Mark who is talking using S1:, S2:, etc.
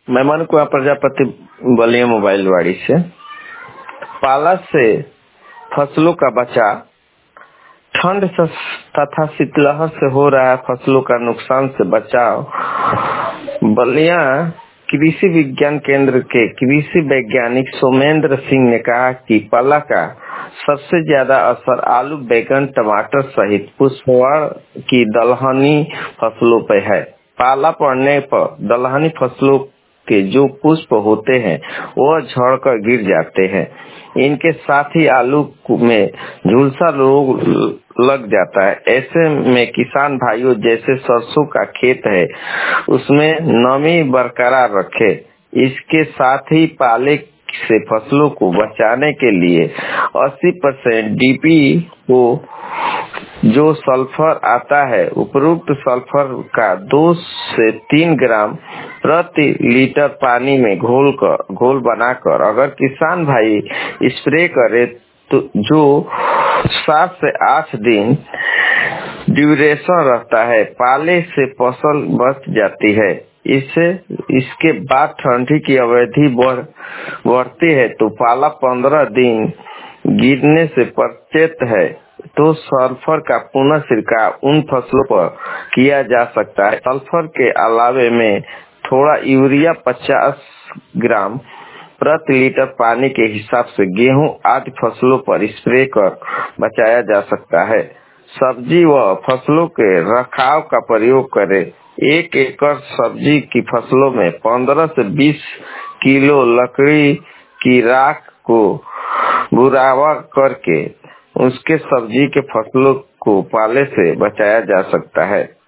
S1: मैं मन कुआ प्रजापति बलिया मोबाइल वाड़ी से। पाला से फसलों का बचाव, ठंड तथा शीतलहर से हो रहा है फसलों का नुकसान से बचाव। बलिया कृषि विज्ञान केंद्र के कृषि वैज्ञानिक सोमेंद्र सिंह ने कहा कि पाला का सबसे ज्यादा असर आलू, बैंगन, टमाटर सहित पुष्पवार की दलहनी फसलों पर है। पाला पड़ने पर दलहनी फसलों के जो पुष्प होते हैं वह झड़कर गिर जाते हैं। इनके साथ ही आलू में झुलसा रोग लग जाता है। ऐसे में किसान भाइयों, जैसे सरसों का खेत है उसमें नमी बरकरार रखे। इसके साथ ही पाले से फसलों को बचाने के लिए 80% डीपी को जो सल्फर आता है, उपरोक्त सल्फर का 2 से 3 ग्राम प्रति लीटर पानी में घोल बनाकर अगर किसान भाई स्प्रे करे तो जो 7 से 8 दिन ड्यूरेशन रहता है, पाले से फसल बच जाती है। इसके बाद ठंडी की अवधि बढ़ती है तो पाला 15 दिन गिरने से पचेत है तो सल्फर का पुनः छिड़काव उन फसलों पर किया जा सकता है। सल्फर के अलावे में थोड़ा यूरिया 50 ग्राम प्रति लीटर पानी के हिसाब से गेहूं आदि फसलों पर स्प्रे कर बचाया जा सकता है। सब्जी व फसलों के रखाव का प्रयोग करें। 1 एकड़ सब्जी की फसलों में 15 से 20 किलो लकड़ी की राख को बुरावा करके उसके सब्जी के फसलों को पाले से बचाया जा सकता है।